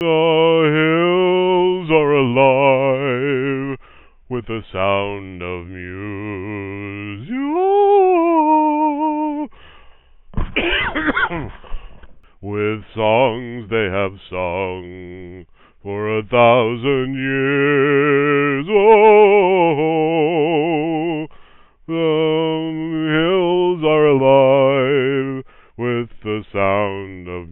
hills are alive with the sound of music. With songs they have sung for 1,000 years. Oh, the hills are alive with the sound of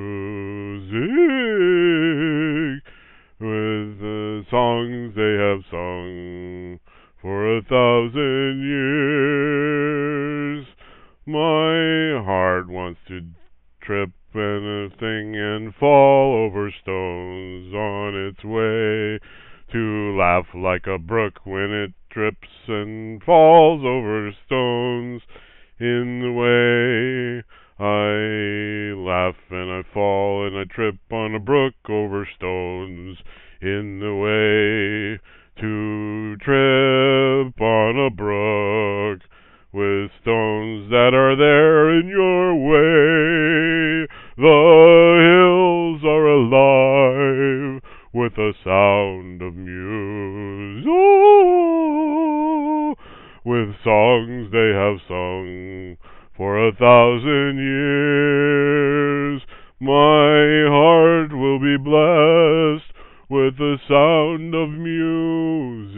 music, with the songs they have sung for 1,000 years. My heart wants to trip anything and fall over stones on its way, to laugh like a brook when it trips and falls over stones in the way. I laugh and I fall and I trip on a brook over stones in the way, to trip on a brook with stones that are there in your way. The hills are alive with the sound of music. Oh, with songs they have sung for 1,000 years. My heart will be blessed with the sound of music.